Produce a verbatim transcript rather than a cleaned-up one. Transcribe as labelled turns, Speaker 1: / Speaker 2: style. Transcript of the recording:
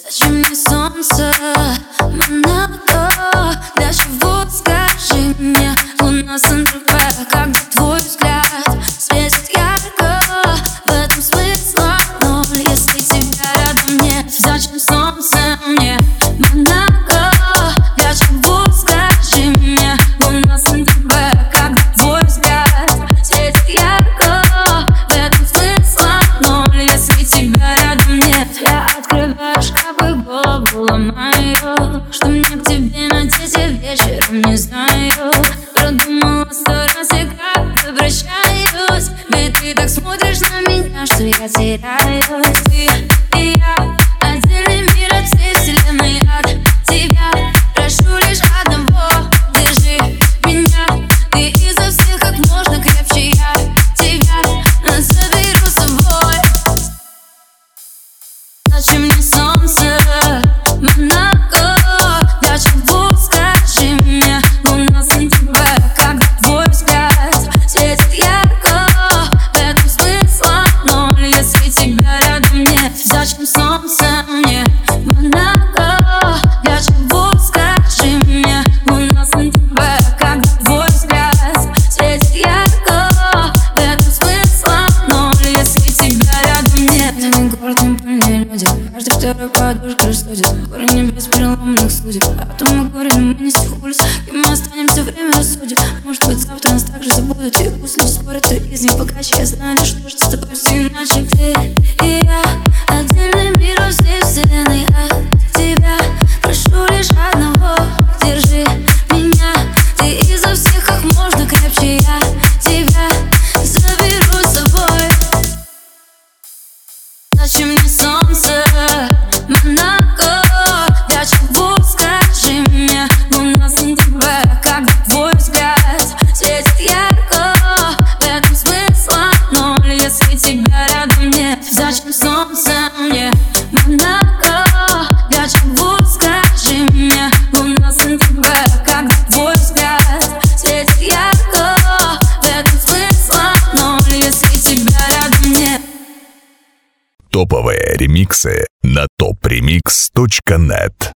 Speaker 1: Зачем мне солнце, Монако? Для чего, скажи мне, луна с эн тэ вэ? Когда твой взгляд светит ярко, в этом смысла ноль, если тебя рядом нет. Зачем солнце мне, Монако? Для чего, скажи мне, луна с эн тэ вэ? Когда твой взгляд светит ярко, в этом смысла ноль, если тебя рядом нет. Я открываю шкаф и голову ломаю, что мне к тебе надеть я вечером не знаю. Продумала сто раз и как обращаюсь, ведь ты так смотришь на меня, что я теряюсь. Ты и я, отдельный мир от всей вселенной, от тебя прошу лишь одного: держи меня, ты изо всех как можно крепче. Я тебя заберу с собой. Зачем мне солнце, Монако? Для чего, скажи мне, луна с эн тэ вэ? Когда твой взгляд светит ярко, в этом смысла ноль, если тебя рядом нет. Зачем солнце мне, Монако? Для чего, скажи мне, луна с эн тэ вэ? Когда твой взгляд светит ярко, в этом смысла ноль, если тебя рядом нет. На город не пыльные люди, каждый второй подушка студит. Горы небес переломанных судеб, а потом мы горе, но мы не с тех улиц. И мы останемся, время рассудит. Может быть, завтра нас также забудут, и пусть люди спорят, кто из них богаче. Я знаю лишь то, что с тобой все иначе. Ты и я, отдельный мир от всей вселенной, от тебя прошу лишь одного: держи меня, ты изо всех как можно крепче. Я тебя заберу с собой. Зачем мне солнце, Монако? Для чего, скажи мне, луна с эн тэ вэ? Когда твой взгляд светит ярко, в этом смысла ноль, если тебя рядом нет. Зачем солнце мне, Монако? Для чего, скажи мне, луна с эн тэ вэ? Когда твой взгляд светит ярко, в этом смысла ноль, если тебя рядом нет.
Speaker 2: Топовые ремиксы на топ ремикс точка нет.